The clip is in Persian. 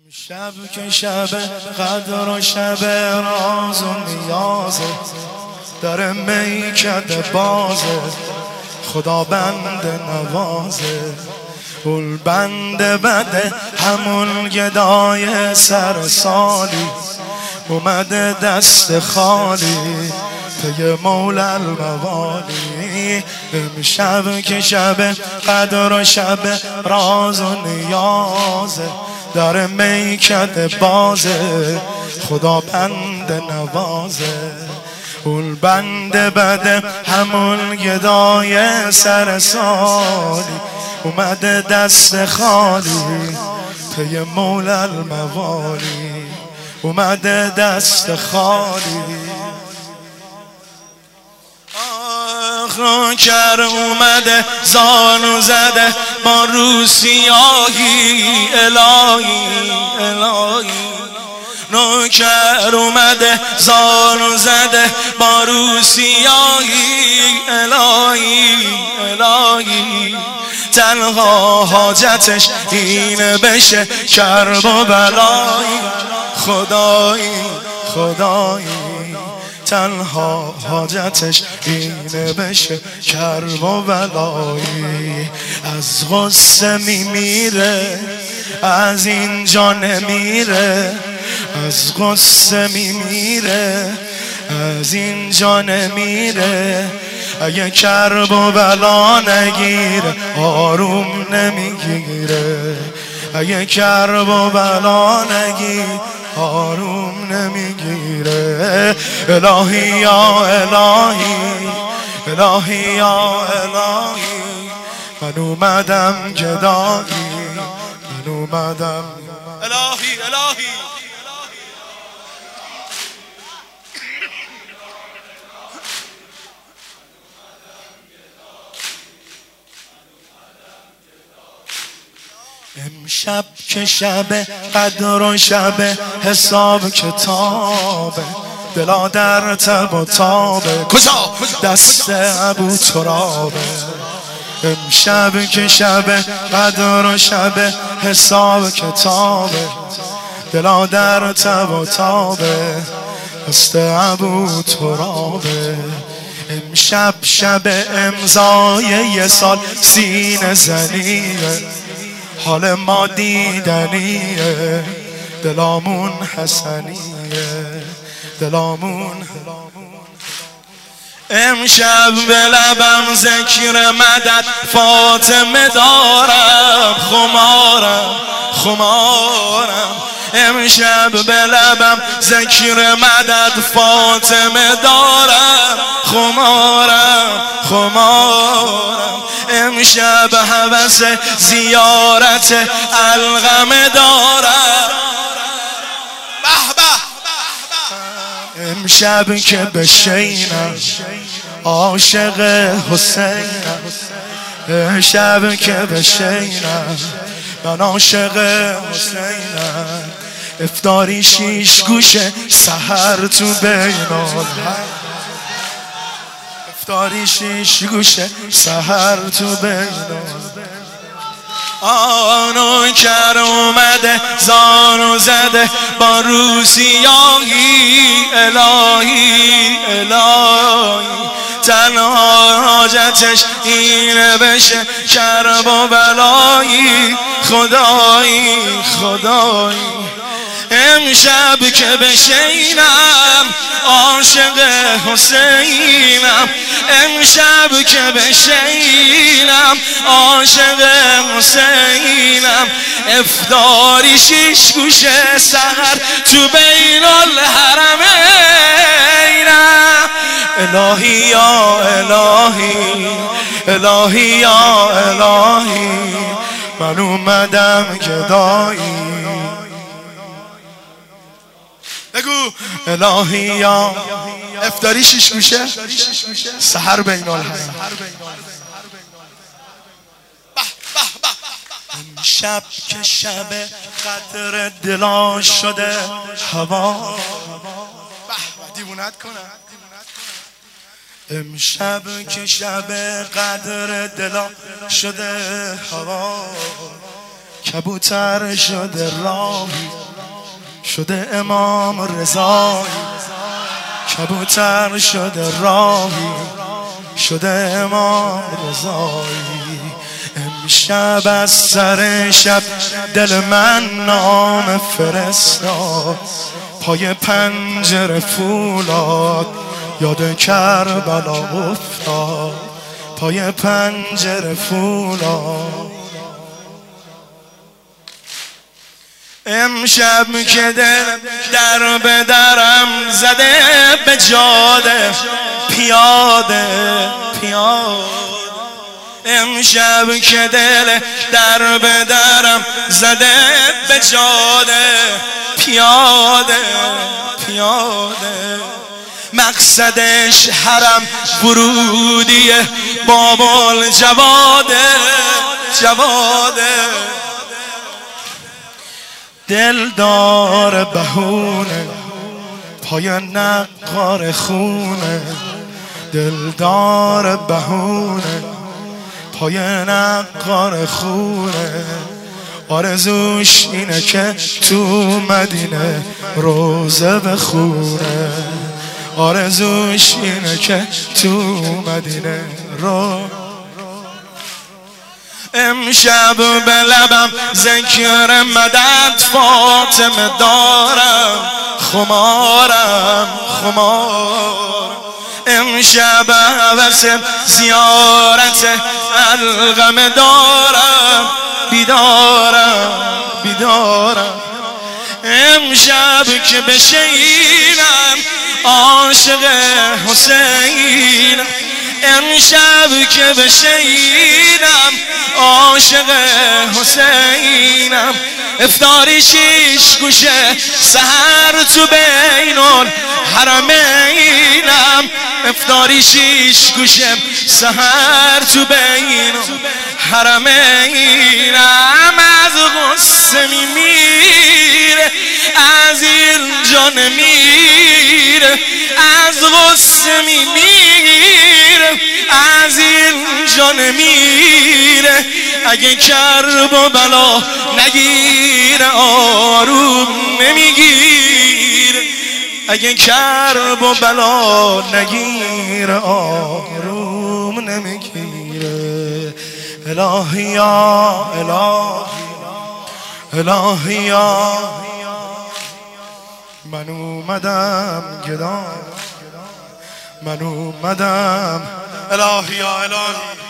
شب که شب قدر و شب راز و نیازه، در میکده بازه، خدا بنده نوازه. اول بنده بده همون گدای سر سالی، اومده دست خالی پی مولا الموالی. امشب که شب قدر و شب راز و نیازه، در میکده بازه، خدا بنده نوازه. اول بنده بده همون گدای سر سالی، اومده دست خالی پی مولا الموالی، اومده دست خالی. نوکر اومده زانو زده با روسیاهی الهی الهی. نوکر اومده زانو زده با روسیاهی الهی الهی. تنها حاجتش اینه بشه کرب و بلایی، خدایی خدایی. تنها حاجتش اینه بشه کرب و بلایی. از غصه میمیره از اینجا نمیره، از غصه میمیره از اینجا نمیره. اگه کرب و بلا نگیره آروم نمیگیره، اگه کرب و بلا نگیره آروم نمیگیره. الهی یا الهی الهی یا الهی. من اومدم گدایی، من اومدم الهی الهی. امشب که شب قدر و شب حساب کتابه، دلا در تب و تابه، کجا؟ دست ابو ترابه. امشب که شب قدر و شب حساب کتابه، دلا در تب و تابه، دست ابو ترابه. امشب شب امضای یه سال سینه زنیه، حال ما دیدنیه، دلامون حسنیه دلامون. امشب به لبم ذکر مدد فاطمه دارم، خمارم خمارم. امشب به لبم ذکر مدد فاطمه دارم، خمارم خمارم. امشب هوس زیارت القمه دارم. امشب که بشینم عاشق حسینم، امشب که بشینم من عاشق حسینم. افطاری شیش گوشه سحر تو بینال، افطاری شیش گوشه سحر تو بینال. نوکر اومده زانو زده با روسیاهی الهی الهی. تنها حاجتش اینه بشه کرب و بلایی، خدایی خدایی. امشب که بشینم عاشق حسینم، امشب که بشینم عاشق حسینم. افطاری شیش گوشه سحر تو بین الحرمینم. الهی یا الهی الهی یا الهی. من اومدم گدایی، بگو الهی یا. افطاری شیش گوشه سحر بین الحرم. امشب که شب قدر دلا شده هوا، دیوونت کنم. امشب که شب قدر دلا شده هوا، کبوتر شده راهی، شده امام رضایی. کبوتر شده راهی، شده امام رضایی. امشب از سر شب دل من نام فرستاد، پای پنجره فولاد یاد کربلا افتاد، پای پنجره فولاد. امشب که دل در به درم زده، به جاده پیاده پیاده. امشب که دل در به درم زده، به جاده پیاده پیاده. مقصدش حرم ورودیه، بابل جواده جواده. دل دار بهونه، پای نقار خونه. دل دار بهونه، پای نقار خونه. آرزوش اینه که تو مدینه روزه بخونه. آرزوش اینه که تو مدینه امشب به لبم ذکر مدد فاطمه دارم، خمارم خمار. امشب هوس زیارت القمه دارم، بیدارم بیدارم. امشب که بشینم عاشق حسینم، امشب که بشینم عاشق حسینم. افطاری 6 گوشه سحر تو بین الحرمینم. افطاری 6 گوشه سحر تو بین الحرمینم. از غصه میمیره، از اینجا نمیره. از غصه میمیره، از اینجا نمیره. اگه کرب و بلا نگیره آروم نمیگیره. اگه کرب و بلا نگیره آروم نمیگیره. الهی یا الهی، الهی یا من اومدم گدا، من اومدم. الهی یا الهی